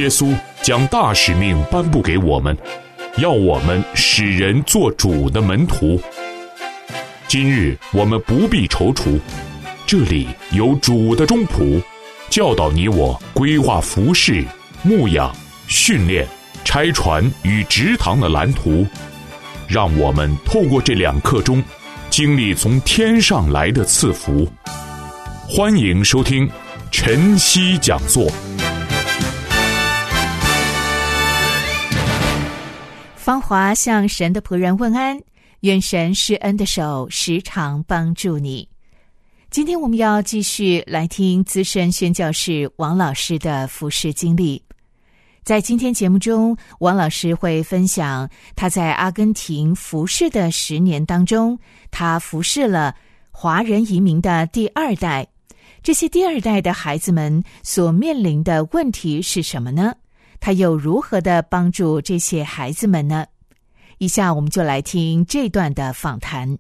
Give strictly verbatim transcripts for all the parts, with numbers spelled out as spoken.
耶稣将大使命颁布给我们，要我们使人做主的门徒。今日我们不必踌躇，这里有主的中仆，教导你我规划服事、牧养、训练、拆船与植堂的蓝图，让我们透过这两刻钟，经历从天上来的赐福。欢迎收听晨曦讲座。 芳华向神的仆人问安，愿神施恩的手时常帮助你。今天我们要继续来听资深宣教士王老师的服事经历。在今天节目中，王老师会分享他在阿根廷服事的十年当中，他服事了华人移民的第二代。这些第二代的孩子们所面临的问题是什么呢？他又如何的帮助这些孩子们呢？以下我们就来听这段的访谈。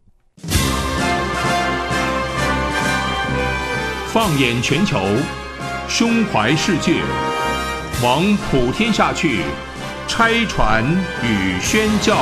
放眼全球，胸怀世界，往普天下去，拆船与宣教。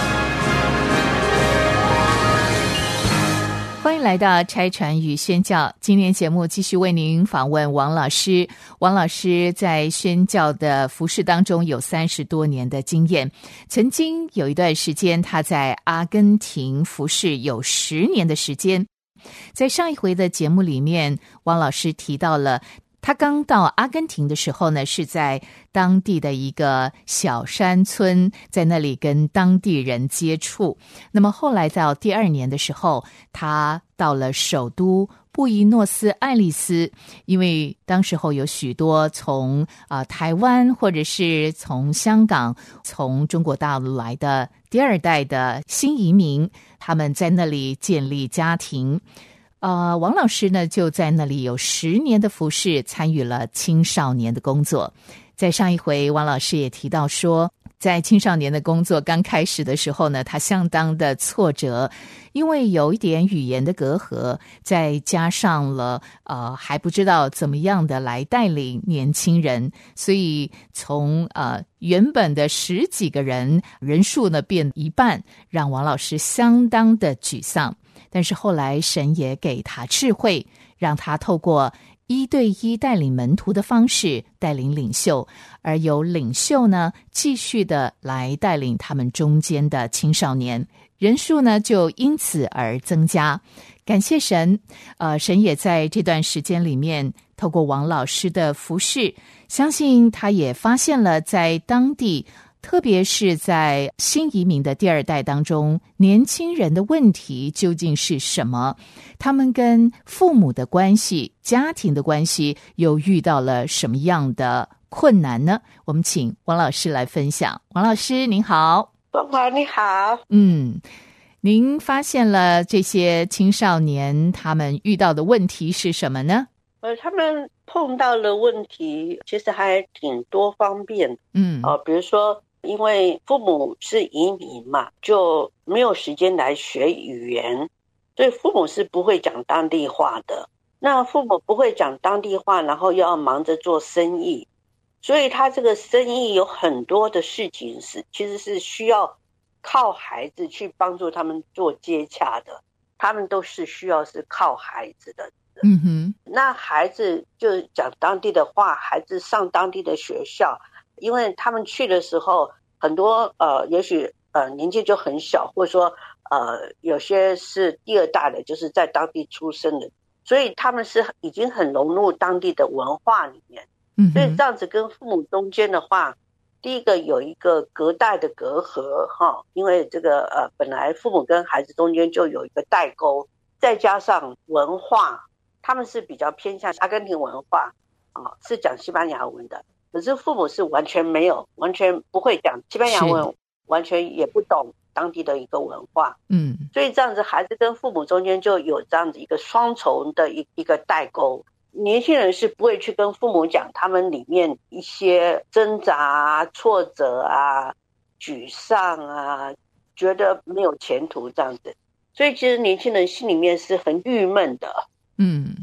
欢迎来到拆船与宣教，今天节目继续为您访问王老师。王老师在宣教的服事当中有三十多年的经验，曾经有一段时间他在阿根廷服事有十年的时间。在上一回的节目里面，王老师提到了他刚到阿根廷的时候呢，是在当地的一个小山村，在那里跟当地人接触。那么后来到第二年的时候，他到了首都布宜诺斯艾利斯，因为当时候有许多从啊、呃、台湾或者是从香港、从中国大陆来的第二代的新移民，他们在那里建立家庭。呃，王老师呢就在那里有十年的服事，参与了青少年的工作。在上一回，王老师也提到说，在青少年的工作刚开始的时候呢，他相当的挫折，因为有一点语言的隔阂，再加上了呃还不知道怎么样的来带领年轻人，所以从呃原本的十几个人人数呢变一半，让王老师相当的沮丧。但是后来神也给他智慧，让他透过一对一带领门徒的方式带领领袖，而由领袖呢继续的来带领他们中间的青少年，人数呢就因此而增加。感谢神，呃，神也在这段时间里面透过王老师的服事，相信他也发现了在当地，特别是在新移民的第二代当中，年轻人的问题究竟是什么？他们跟父母的关系、家庭的关系又遇到了什么样的困难呢？我们请王老师来分享。王老师您好。 芳华你好。 嗯，您发现了这些青少年他们遇到的问题是什么呢？ 呃，他们碰到的问题其实还挺多方面。 嗯， 呃，比如说因为父母是移民嘛，就没有时间来学语言，所以父母是不会讲当地话的。那父母不会讲当地话，然后又要忙着做生意，所以他这个生意有很多的事情是其实是需要靠孩子去帮助他们做接洽的，他们都是需要是靠孩子的。 嗯哼， 那孩子就讲当地的话，孩子上当地的学校，因为他们去的时候很多呃也许呃年纪就很小，或者说呃有些是第二代的，就是在当地出生的，所以他们是已经很融入当地的文化里面。 嗯， 所以这样子跟父母中间的话，第一个有一个隔代的隔阂哈，因为这个呃本来父母跟孩子中间就有一个代沟，再加上文化，他们是比较偏向阿根廷文化啊，是讲西班牙文的，可是父母是完全没有，完全不会讲西班牙文，完全也不懂当地的一个文化。 嗯， 所以这样子孩子跟父母中间就有这样子一个双重的一一个代沟。年轻人是不会去跟父母讲他们里面一些挣扎啊、挫折啊、沮丧啊，觉得没有前途这样子，所以其实年轻人心里面是很郁闷的。 嗯，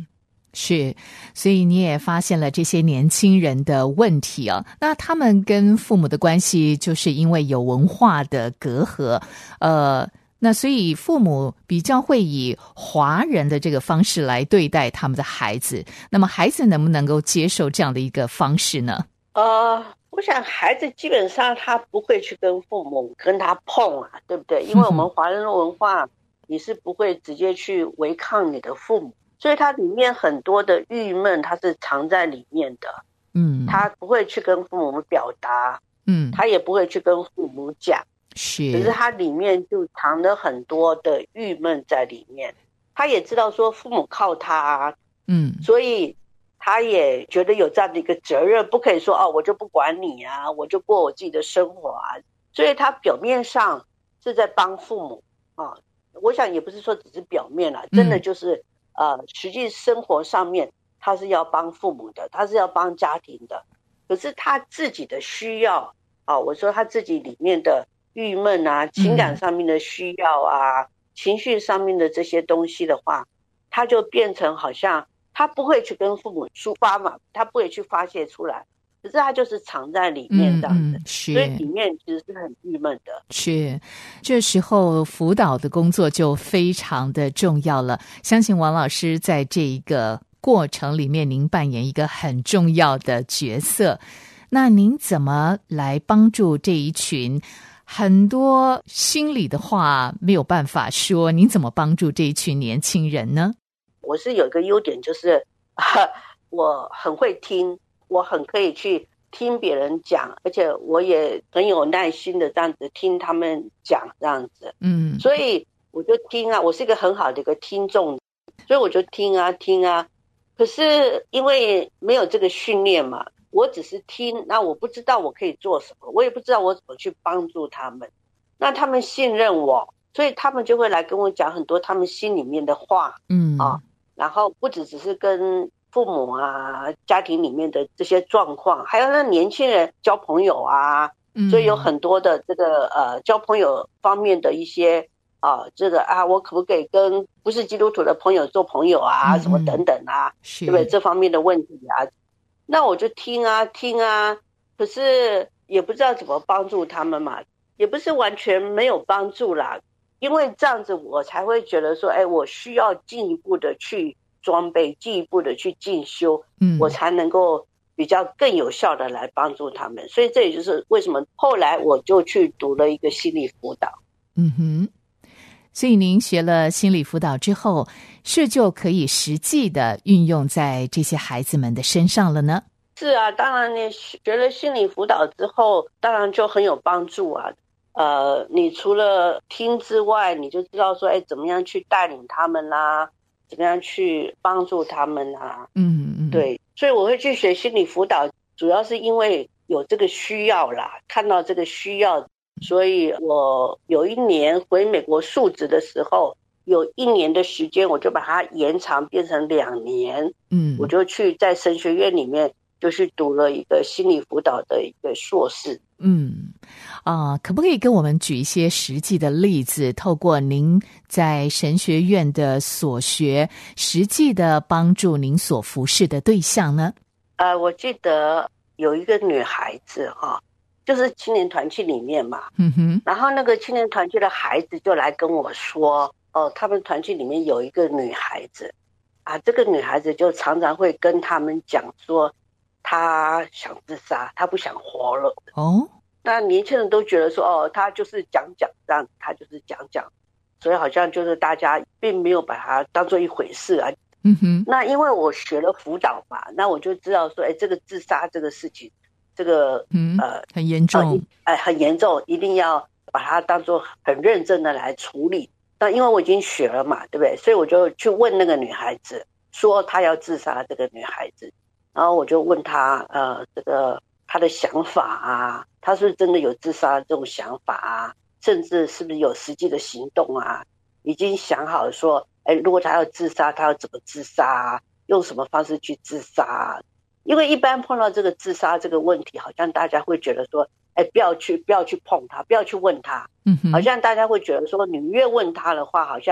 是，所以你也发现了这些年轻人的问题啊。那他们跟父母的关系，就是因为有文化的隔阂，呃，那所以父母比较会以华人的这个方式来对待他们的孩子。那么孩子能不能够接受这样的一个方式呢？ 呃，我想孩子基本上他不会去跟父母跟他碰啊，对不对？因为我们华人的文化，你是不会直接去违抗你的父母。所以它里面很多的郁闷，它是藏在里面的。嗯，他不会去跟父母表达，嗯，他也不会去跟父母讲，是，可是他里面就藏了很多的郁闷在里面。他也知道说父母靠他，嗯，所以他也觉得有这样的一个责任，不可以说哦，我就不管你啊，我就过我自己的生活啊。所以他表面上是在帮父母啊，我想也不是说只是表面啦，真的就是。嗯呃，实际生活上面他是要帮父母的，他是要帮家庭的，可是他自己的需要啊，我说他自己里面的郁闷啊，情感上面的需要啊，嗯、情绪上面的这些东西的话，他就变成好像他不会去跟父母抒发嘛，他不会去发泄出来。可是他就是藏在里面这样子，嗯嗯、所以里面其实是很郁闷的。 是，这时候辅导的工作就非常的重要了。相信王老师在这一个过程里面，您扮演一个很重要的角色。那您怎么来帮助这一群很多心里的话没有办法说？您怎么帮助这一群年轻人呢？ 我是有一个优点，就是我很会听。我很可以去听别人讲，而且我也很有耐心的这样子听他们讲这样子，嗯，所以我就听啊，我是一个很好的一个听众，所以我就听啊听啊。可是因为没有这个训练嘛，我只是听，那我不知道我可以做什么，我也不知道我怎么去帮助他们。那他们信任我，所以他们就会来跟我讲很多他们心里面的话，嗯啊，然后不只只是跟父母啊，家庭里面的这些状况，还有那年轻人交朋友啊，嗯、所以有很多的这个呃交朋友方面的一些啊、呃，这个啊，我可不可以跟不是基督徒的朋友做朋友啊，嗯、什么等等啊，对不对？这方面的问题啊，那我就听啊听啊，可是也不知道怎么帮助他们嘛，也不是完全没有帮助啦，因为这样子我才会觉得说，哎，我需要进一步的去。装备进一步的去进修，嗯，我才能够比较更有效的来帮助他们。所以这也就是为什么后来我就去读了一个心理辅导。嗯哼， 所以您学了心理辅导之后，是就可以实际的运用在这些孩子们的身上了呢？ 是啊，当然你学了心理辅导之后，当然就很有帮助啊。呃，你除了听之外，你就知道说，哎，怎么样去带领他们啦。怎么样去帮助他们啊？嗯嗯，对，所以我会去学心理辅导，主要是因为有这个需要啦，看到这个需要，所以我有一年回美国述职的时候，有一年的时间，我就把它延长变成两年。嗯，我就去在神学院里面就去读了一个心理辅导的一个硕士。 嗯，啊、呃，可不可以跟我们举一些实际的例子？透过您在神学院的所学，实际的帮助您所服侍的对象呢？ 呃，我记得有一个女孩子哈、哦，就是青年团契里面嘛，嗯哼，然后那个青年团契的孩子就来跟我说，哦，他们团契里面有一个女孩子，啊，这个女孩子就常常会跟他们讲说。他想自杀，他不想活了。哦，那年轻人都觉得说，哦，他就是讲讲这样，他就是讲讲，所以好像就是大家并没有把它当做一回事啊。嗯哼。那因为我学了辅导嘛，那我就知道说，哎，这个自杀这个事情，这个嗯呃很严重， 哎、呃、很严重，一定要把它当做很认真的来处理。那因为我已经学了嘛，对不对？所以我就去问那个女孩子，说她要自杀，这个女孩子。然后我就问他，呃，这个他的想法啊，他是不是真的有自杀这种想法啊？甚至是不是有实际的行动啊？已经想好说，哎，如果他要自杀，他要怎么自杀啊？用什么方式去自杀啊？因为一般碰到这个自杀这个问题，好像大家会觉得说，哎，不要去，不要去碰他，不要去问他。嗯哼，好像大家会觉得说，你越问他的话，好像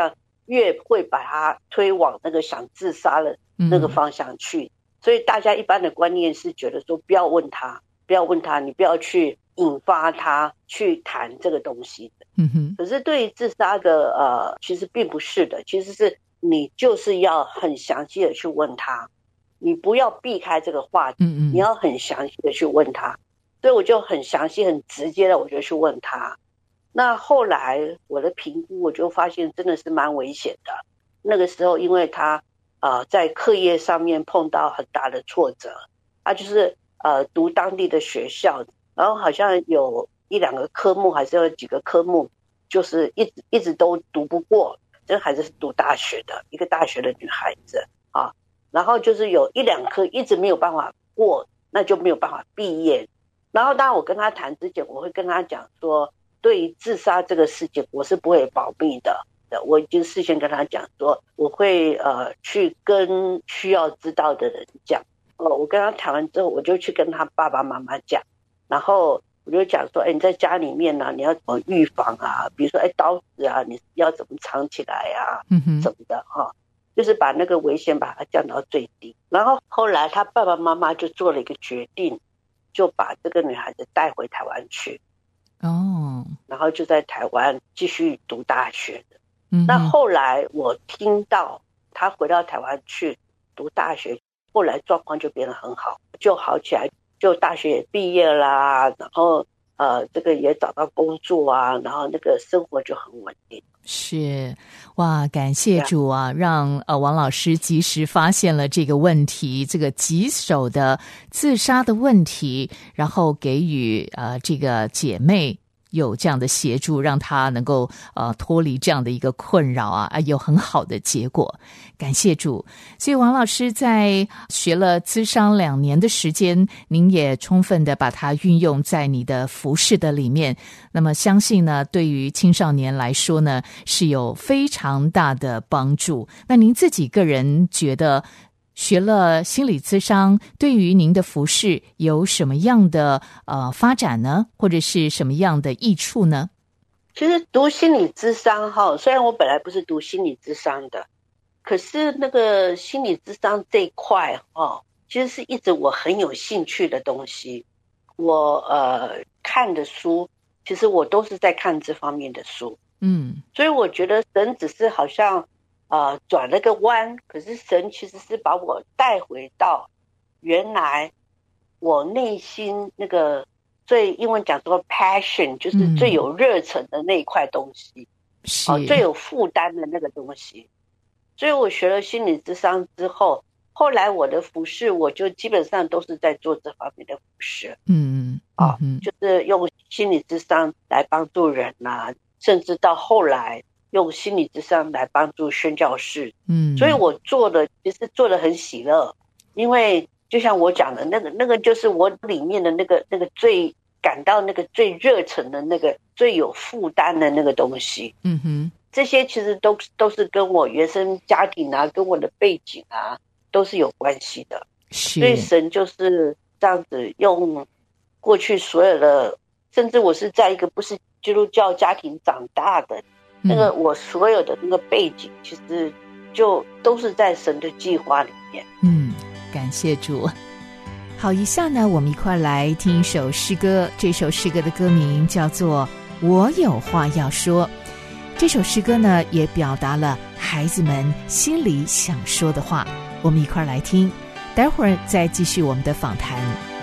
越会把他推往那个想自杀的那个方向去。嗯，所以大家一般的观念是觉得说不要问他，不要问他，你不要去引发他去谈这个东西的。嗯哼。可是对于自杀的呃，其实并不是的，其实是你就是要很详细的去问他，你不要避开这个话题，嗯嗯，你要很详细的去问他。所以我就很详细很直接的我就去问他。那后来我的评估我就发现真的是蛮危险的。那个时候因为他呃在课业上面碰到很大的挫折，他就是呃读当地的学校，然后好像有一两个科目还是有几个科目就是一直一直都读不过，这个孩子是读大学的一个大学的女孩子啊，然后就是有一两科一直没有办法过，那就没有办法毕业。然后当然我跟他谈之前我会跟他讲说，对于自杀这个事情我是不会保密的，我已经事先跟他讲说我会呃去跟需要知道的人讲。呃，我跟他谈完之后我就去跟他爸爸妈妈讲，然后我就讲说，哎，你在家里面呢、啊，你要怎么预防啊？比如说，哎，刀子啊，你要怎么藏起来啊？嗯哼，什么的哈，就是把那个危险把它降到最低。然后后来他爸爸妈妈就做了一个决定，就把这个女孩子带回台湾去。哦，然后就在台湾继续读大学的。嗯，那后来我听到他回到台湾去读大学，后来状况就变得很好，就好起来。就大学也毕业啦，然后呃，这个也找到工作啊，然后那个生活就很稳定。 是，哇，感谢主啊，让呃王老师及时发现了这个问题，这个棘手的自杀的问题，然后给予呃这个姐妹有这样的协助，让她能够呃脱离这样的一个困扰啊，啊有很好的结果，感谢主。所以王老师在学了咨商两年的时间，您也充分的把它运用在你的服事的里面，那么相信呢对于青少年来说呢是有非常大的帮助。那您自己个人觉得学了心理咨商对于您的服事有什么样的呃发展呢？或者是什么样的益处呢？ 其实读心理咨商哈，虽然我本来不是读心理咨商的，可是那个心理咨商这一块哈，其实是一直我很有兴趣的东西。我呃看的书，其实我都是在看这方面的书。嗯，所以我觉得神只是好像呃，转了个弯，可是神其实是把我带回到原来我内心那个最英文讲说 passion， 就是最有热忱的那一块东西，嗯呃、最有负担的那个东西。所以我学了心理咨商之后，后来我的服事我就基本上都是在做这方面的服事。嗯啊、呃，就是用心理咨商来帮助人啊，甚至到后来用心理咨商来帮助宣教士。嗯，所以我做的其实做的很喜乐，因为就像我讲的那个那个就是我里面的那个那个最感到那个最热忱的那个最有负担的那个东西。嗯哼，这些其实都都是跟我原生家庭啊跟我的背景啊都是有关系的。是，所以神就是这样子用过去所有的，甚至我是在一个不是基督教家庭长大的，那个我所有的那个背景其实就都是在神的计划里面。 嗯，感谢主。好，以下呢我们一块来听一首诗歌，这首诗歌的歌名叫做我有话要说。这首诗歌呢也表达了孩子们心里想说的话，我们一块来听，待会儿再继续我们的访谈。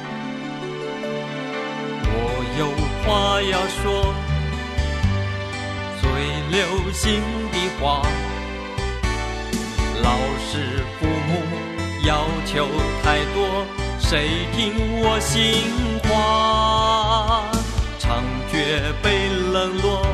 我有话要说，最流行的话，老师父母要求太多，谁听我心话？常觉被冷落，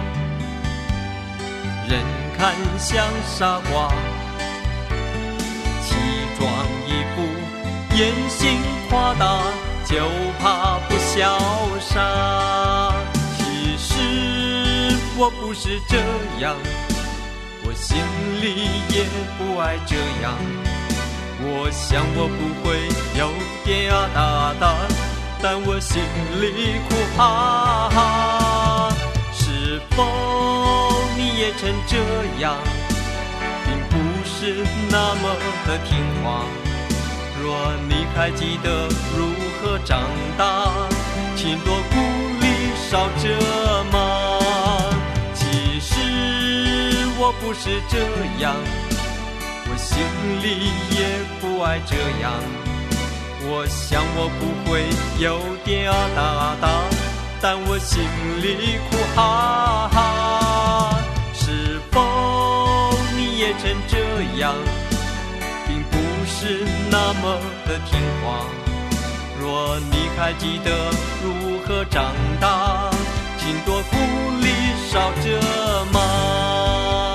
人看像傻瓜，奇装异服，言行夸大，就怕不潇洒。其实我不是这样，我心里也不爱这样。我想我不会有点啊哒哒，但我心里苦哈哈。是否你也曾这样？ 并不是那么的听话。若你还记得如何长大，请多鼓励少责骂。其实我不是这样，我心里也不爱这样。我想我不会有点啊哒哒，但我心里苦哈哈。是否你也曾这样，并不是那么的听话？若你还记得如何长大，请多鼓励少责骂。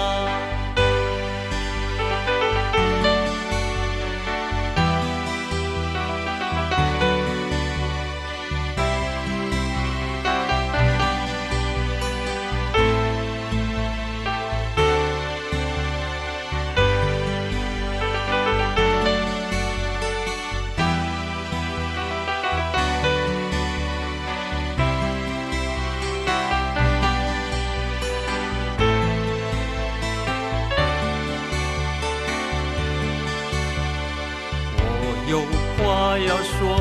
有话要说，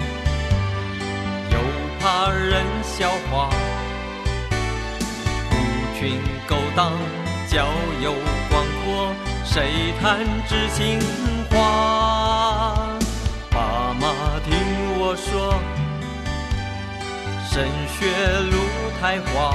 又怕人笑话，狐群勾当，交友广阔，谁谈知心话？爸妈听我说，升学路太滑，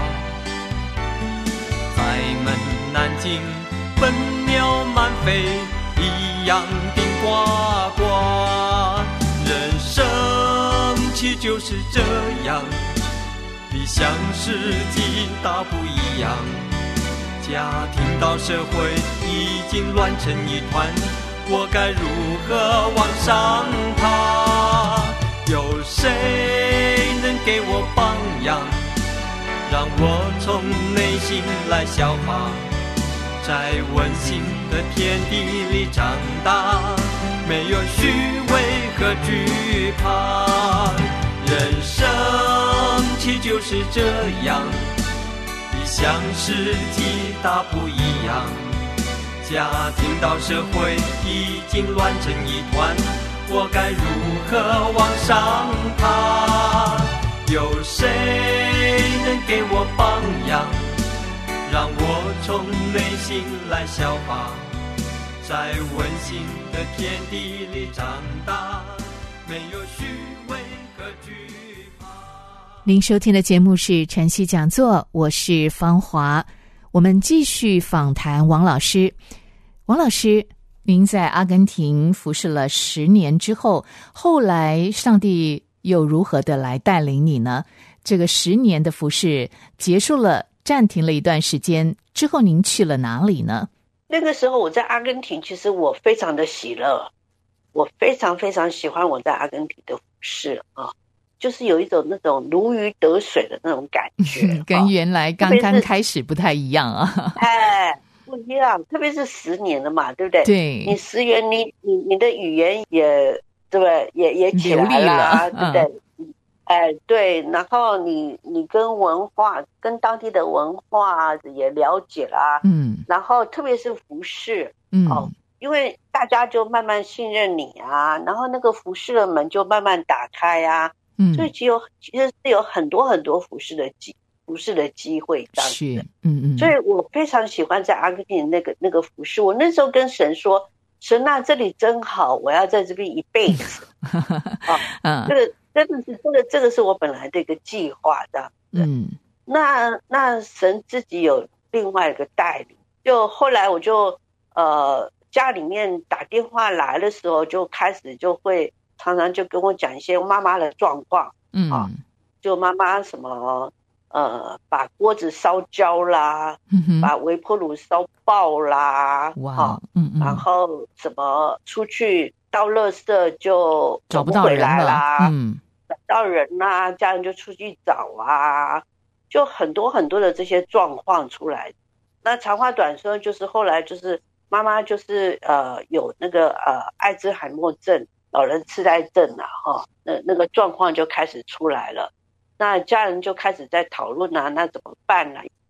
在门南京，奔鸟满飞，一样顶呱呱。人生其就是这样，理想世纪大不一样。家庭到社会已经乱成一团，我该如何往上爬？有谁能给我榜样，让我从内心来效法？在温馨的天地里长大，没有虚伪和惧怕。人生其就是这样，理想世纪大不一样。家庭到社会已经乱成一团，我该如何往上爬？有谁能给我榜样，让我从内心来效法？在温馨的天地里长大，没有虚伪和惧怕。 您收听的节目是晨曦讲座，我是芳华。我们继续访谈王老师。王老师，您在阿根廷服侍了十年之后，后来上帝又如何的来带领你呢？这个十年的服侍结束了，暂停了一段时间之后，您去了哪里呢？ 那个时候我在阿根廷，其实我非常的喜乐，我非常非常喜欢我在阿根廷的服侍啊，就是有一种那种如鱼得水的那种感觉， 跟原来刚刚开始不太一样啊。 哎，不一样，特别是十年了嘛，对不对？ 对， 你十年，你你你的语言也对不对？也也起来了，对不对？嗯哎，对，然后你你跟文化、跟当地的文化也了解啦，嗯，然后特别是服饰，嗯，哦，因为大家就慢慢信任你啊，然后那个服饰的门就慢慢打开啊，嗯，所以其实有其实是有很多很多服饰的机服饰的机会这样子，是，嗯嗯，所以我非常喜欢在阿根廷那个那个服饰，我那时候跟神说，神啊，这里真好，我要在这边一辈子，啊，嗯，这个。真的是这个，这个是我本来的一个计划这样子。嗯，那那神自己有另外一个带领，就后来我就呃家里面打电话来的时候，就开始就会常常就跟我讲一些妈妈的状况，嗯啊，就妈妈什么呃把锅子烧焦啦，嗯、把微波炉烧爆啦，哇，啊、嗯, 嗯，然后什么出去倒垃圾就找不到人啦，嗯。找到人啊，家人就出去找啊，就很多很多的这些状况出来。那长话短说，就是后来就是妈妈就是呃有那个呃艾滋海默症、老人痴呆症啊，哈，那那个状况就开始出来了。那家人就开始在讨论啊，那怎么办呢、啊？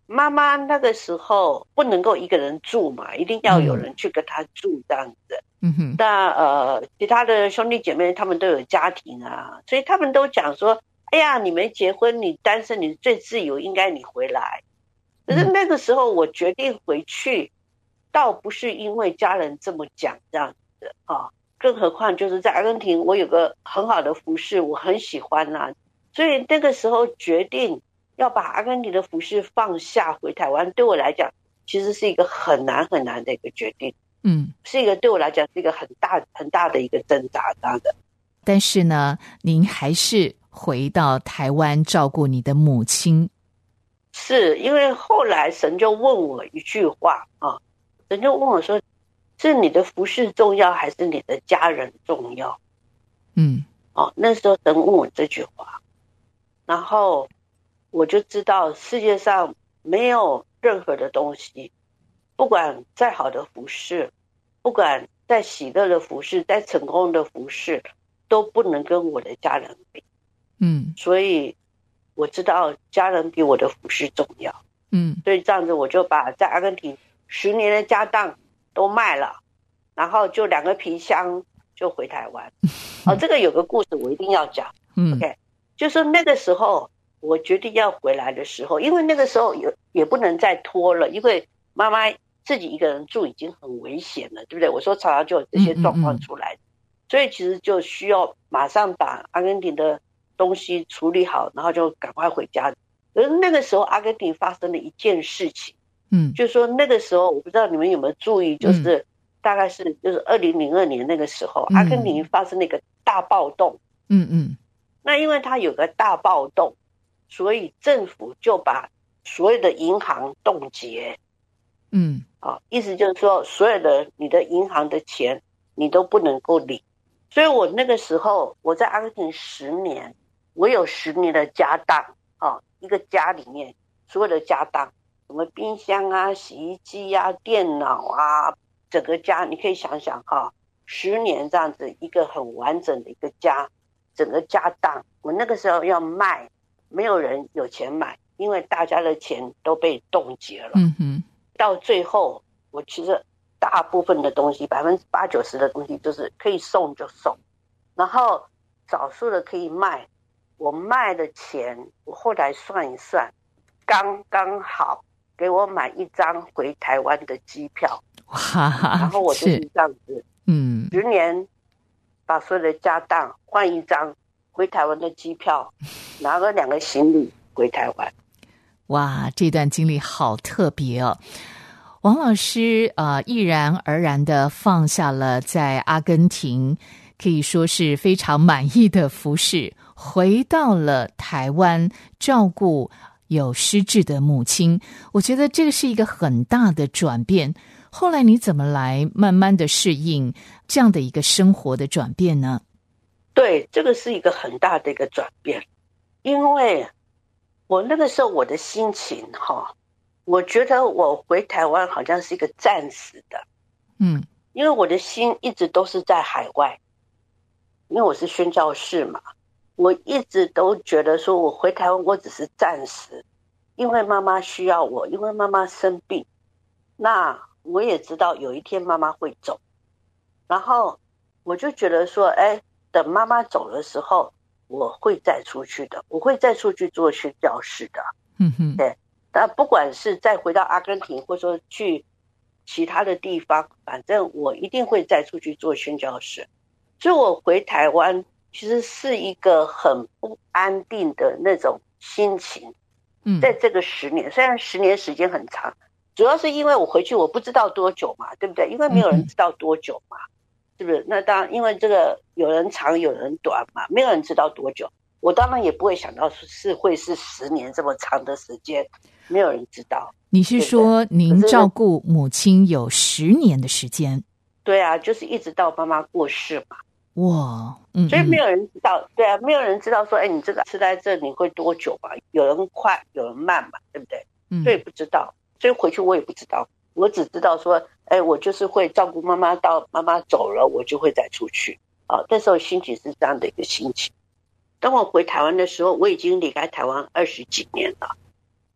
妈妈那个时候不能够一个人住嘛，一定要有人去跟她住这样子。 嗯哼， 那呃，其他的兄弟姐妹他们都有家庭啊，所以他们都讲说，哎呀，你没结婚，你单身，你最自由，应该你回来。可是那个时候我决定回去，倒不是因为家人这么讲这样子啊，更何况就是在阿根廷，我有个很好的服饰，我很喜欢啊，所以那个时候决定要把阿根廷的服饰放下回台湾，对我来讲其实是一个很难很难的一个决定。嗯，是一个对我来讲是一个很大很大的一个挣扎的。 但是呢，您还是回到台湾照顾你的母亲。 是因为后来神就问我一句话啊，神就问我说，是你的服饰重要还是你的家人重要？嗯，哦，那时候神问我这句话，然后我就知道世界上没有任何的东西，不管再好的服饰，不管再喜乐的服饰，再成功的服饰，都不能跟我的家人比。嗯，所以我知道家人比我的服饰重要。嗯，所以这样子我就把在阿根廷十年的家当都卖了，然后就两个皮箱就回台湾。哦，这个有个故事我一定要讲。嗯 ，OK， 就是那个时候我决定要回来的时候，因为那个时候也也不能再拖了，因为妈妈自己一个人住已经很危险了，对不对？我说常常就有这些状况出来，嗯嗯嗯，所以其实就需要马上把阿根廷的东西处理好，然后就赶快回家。可是那个时候阿根廷发生了一件事情，嗯，就是说那个时候我不知道你们有没有注意，就是、嗯、大概是就是二零零二年那个时候，嗯、阿根廷发生了一个大暴动，嗯嗯，那因为它有个大暴动，所以政府就把所有的银行冻结。嗯，啊，意思就是说，所有的你的银行的钱你都不能够领。所以我那个时候我在阿根廷十年，我有十年的家当啊，一个家里面所有的家当，什么冰箱啊、洗衣机啊、电脑啊，整个家你可以想想哈，十年这样子一个很完整的一个家，整个家当，我那个时候要卖，没有人有钱买，因为大家的钱都被冻结了。嗯哼。到最后我其实大部分的东西百分之八九十的东西就是可以送就送，然后少数的可以卖，我卖的钱我后来算一算刚刚好给我买一张回台湾的机票。然后我就是这样子嗯，十年把所有的家当换一张回台湾的机票，拿了两个行李回台湾。 哇，这段经历好特别哦。王老师呃，毅然而然的放下了在阿根廷可以说是非常满意的服饰，回到了台湾照顾有失智的母亲。我觉得这个是一个很大的转变。后来你怎么来慢慢的适应这样的一个生活的转变呢？ 对，这个是一个很大的一个转变，因为我那个时候我的心情哈，我觉得我回台湾好像是一个暂时的，嗯，因为我的心一直都是在海外，因为我是宣教士嘛，我一直都觉得说我回台湾我只是暂时，因为妈妈需要我，因为妈妈生病，那我也知道有一天妈妈会走，然后我就觉得说，哎，等妈妈走的时候我会再出去的，我会再出去做宣教士的。嗯哼，对，但不管是再回到阿根廷，或者说去其他的地方，反正我一定会再出去做宣教士。所以我回台湾其实是一个很不安定的那种心情。嗯，在这个十年，虽然十年时间很长，主要是因为我回去我不知道多久嘛，对不对？因为没有人知道多久嘛。嗯，是不是？那当然，因为这个有人长有人短嘛，没有人知道多久。我当然也不会想到是会是十年这么长的时间，没有人知道。 你是说您照顾母亲有十年的时间？ 对啊，就是一直到妈妈过世嘛。 哇，嗯， 所以没有人知道，对啊，没有人知道说，哎，你这个吃在这里会多久嘛？有人快，有人慢嘛，对不对？嗯，所以不知道，所以回去我也不知道。我只知道说，哎，我就是会照顾妈妈，到妈妈走了，我就会再出去啊。那时候心情是这样的一个心情。当我回台湾的时候，我已经离开台湾二十几年了。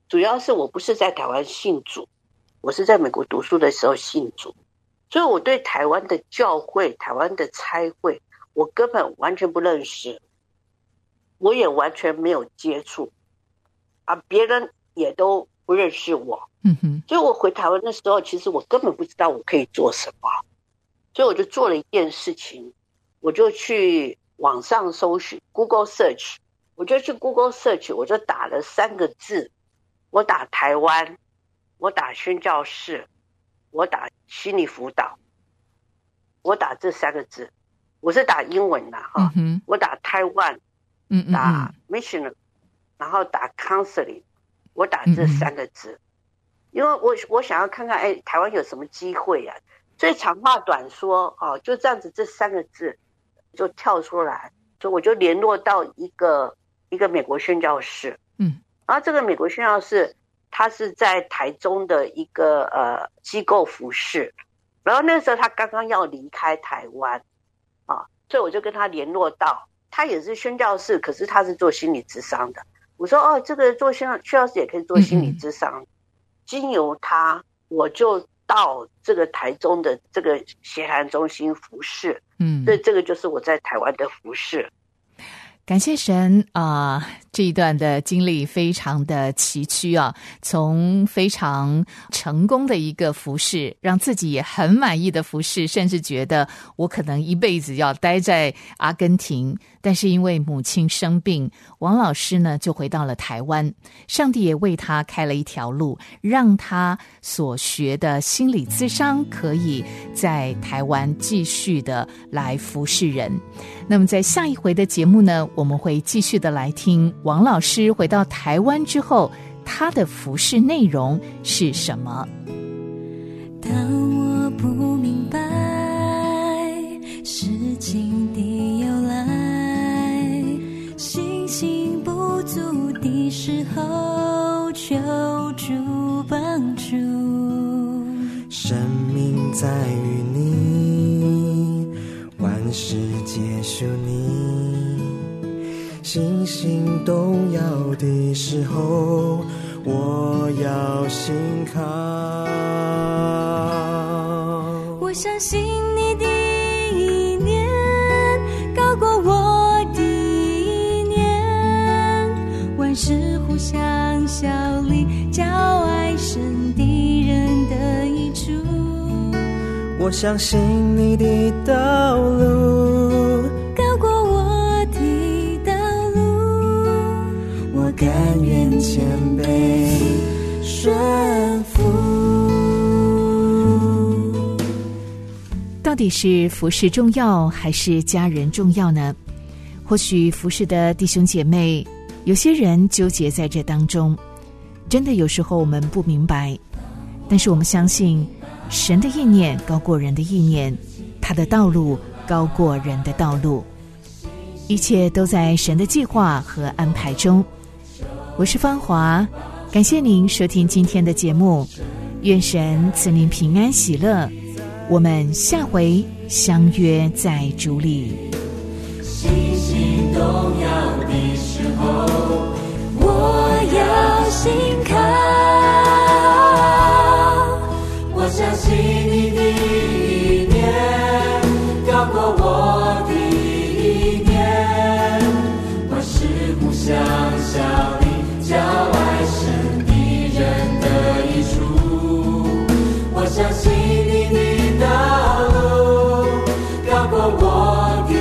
主要是我不是在台湾信主，我是在美国读书的时候信主，所以我对台湾的教会、台湾的差会，我根本完全不认识，我也完全没有接触啊，别人也都不认识我。 嗯哼， 所以我回台湾的时候，其实我根本不知道我可以做什么，所以我就做了一件事情，我就去网上搜寻 Google Search， 我就去 Google Search， 我就打了三个字，我打台湾，我打宣教士，我打心理辅导，我打这三个字，我是打英文的哈， 嗯、 我打台湾， 嗯嗯， 打 missioner， 然后打 counseling， 我打这三个字。嗯，因为我我想要看看，哎，台湾有什么机会啊？所以长话短说，哦，就这样子，这三个字就跳出来，所以我就联络到一个一个美国宣教士， 嗯， 然后这个美国宣教士他是在台中的一个呃机构服侍，然后那时候他刚刚要离开台湾，啊，所以我就跟他联络到，他也是宣教士，可是他是做心理咨商的。我说哦，这个做宣宣教士也可以做心理咨商。嗯，经由他，我就到这个台中的这个协谈中心服侍，嗯，所以这个就是我在台湾的服侍。 感谢神啊、呃！这一段的经历非常的崎岖啊，从非常成功的一个服事，让自己也很满意的服事，甚至觉得我可能一辈子要待在阿根廷，但是因为母亲生病，王老师呢就回到了台湾，上帝也为他开了一条路，让他所学的心理咨商可以在台湾继续的来服侍人。那么在下一回的节目呢，我们会继续的来听王老师回到台湾之后，他的服事内容是什么。 当我不明白事情的由来，信心不足的时候，求助帮助。 生命在于你，万事皆属你，信心动摇的时候，我要信靠。 我相信你的意念高过我的意念，万事互相效力，叫爱神的人得益处。 我相信你的道路高过我的道路， 我甘愿谦卑顺服。 到底是服事重要还是家人重要呢？或许服事的弟兄姐妹，有些人纠结在这当中，真的有时候我们不明白，但是我们相信神的意念高过人的意念，他的道路高过人的道路，一切都在神的计划和安排中。我是芳华，感谢您收听今天的节目，愿神赐您平安喜乐，我们下回相约在主里。 信心动摇的时候，我要信靠。我相信你的意念高过我的意念，万事互相效力，叫爱神的人得益处。我相信你的道路高过我的